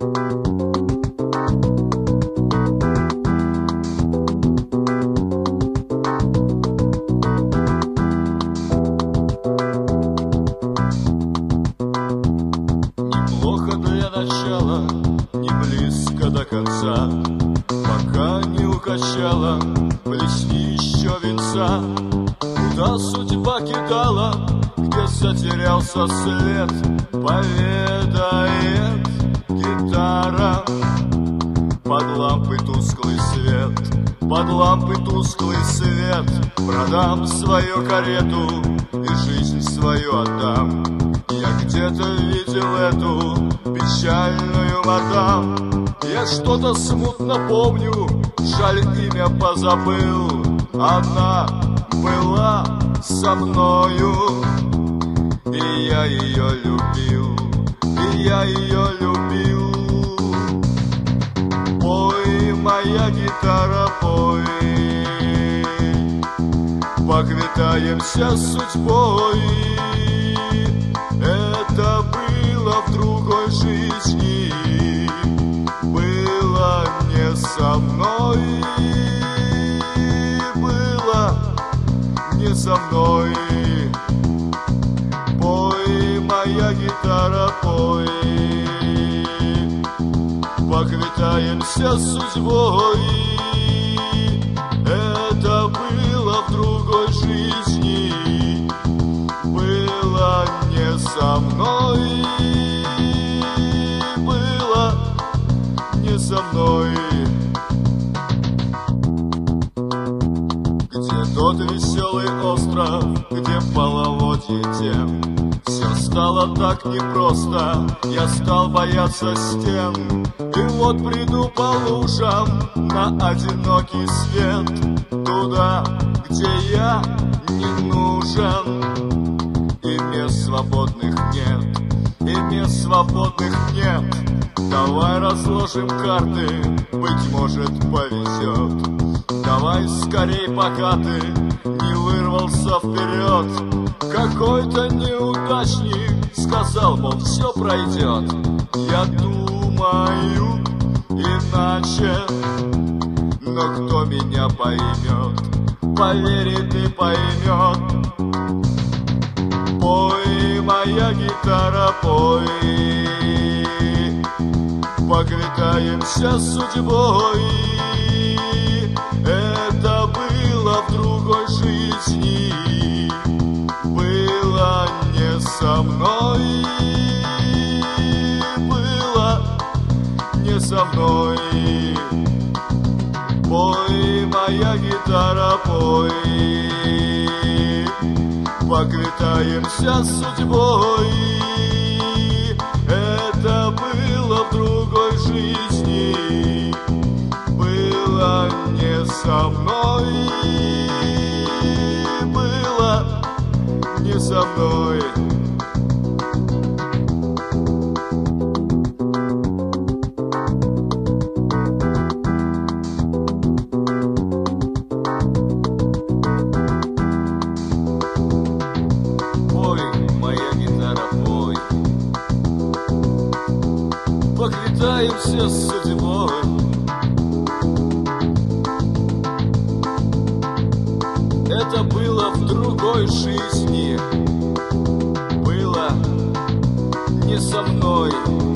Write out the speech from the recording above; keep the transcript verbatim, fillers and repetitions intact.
Неплохо для начала, не близко до конца, пока не укачала плесни еще венца. Куда судьба кидала, где затерялся след, поведает гитара. Под лампой тусклый свет, под лампой тусклый свет, продам свою карету и жизнь свою отдам. Я где-то видел эту печальную мадам. Я что-то смутно помню, жаль, имя позабыл. Она была со мною, и я ее любил, и я ее любил. Пой, моя гитара, пой, поквитаемся с судьбой. Это было в другой жизни, было не со мной, было не со мной. Пой, моя гитара, пой, поквитаемся с судьбой. Это было в другой жизни, было не со мной, было не со мной. Где тот веселый остров, где половодье тем? Все стало так непросто, я стал бояться стен. И вот приду по лужам на одинокий свет, туда, где я не нужен. И мест свободных нет, и мест свободных нет. Давай разложим карты, быть может повезет. Давай скорей, пока ты не вырвался вперед. Какой-то неудачник сказал, мол, все пройдет. Я думаю иначе, но кто меня поймет, поверит и поймет. Пой, моя гитара, пой, поквитаемся с судьбой. Это было в другой жизни, было не со мной, было не со мной. Пой, моя гитара, пой, поквитаемся с судьбой. Это было в другой жизни, было не со мной, было не со мной. Поквитаемся с судьбой. Это было в другой жизни, было не со мной.